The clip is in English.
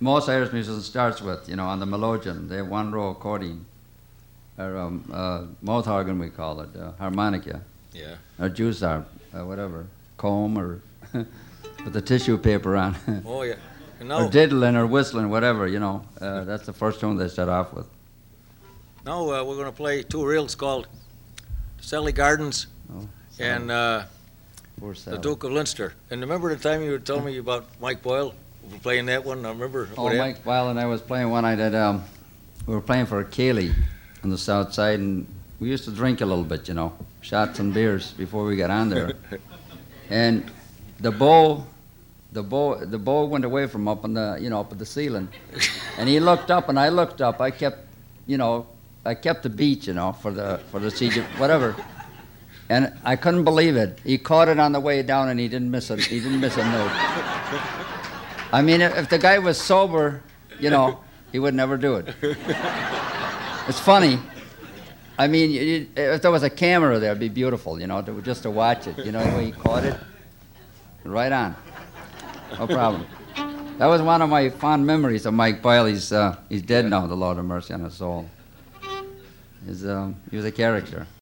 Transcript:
most Irish musician starts with, on the melodeon. They have one row accordion, or mouth organ we call it, harmonica, Yeah. or juice harp, whatever, comb, or with the tissue paper on, Oh, yeah. And or now, diddling or whistling, whatever. That's the first tune they start off with. now we're going to play two reels called Sally Gardens Oh, and poor The Sally. Duke of Leinster. And remember the time you were telling me about Mike Boyle? We were playing that one. I remember. Oh, what Mike Weil and I was playing one night at, we were playing for Cayley on the south side, and we used to drink a little bit, shots and beers before we got on there. And the bow went away from up on the, up at the ceiling. And he looked up and I looked up. I kept the beat, for the siege, whatever. And I couldn't believe it. He caught it on the way down and he didn't miss it. He didn't miss a note. I mean, if the guy was sober, he would never do it. It's funny. I mean, if there was a camera there, it'd be beautiful, just to watch it. The way he caught it, right on. No problem. That was one of my fond memories of Mike Boyle. He's dead now, the Lord have mercy on his soul. He was a character.